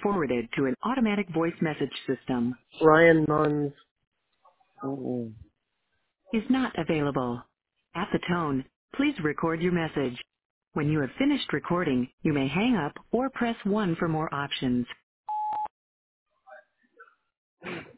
forwarded to an automatic voice message system. Ryan Nuns. Mm-mm. Is not available. At the tone, please record your message. When you have finished recording, you may hang up or press 1 for more options.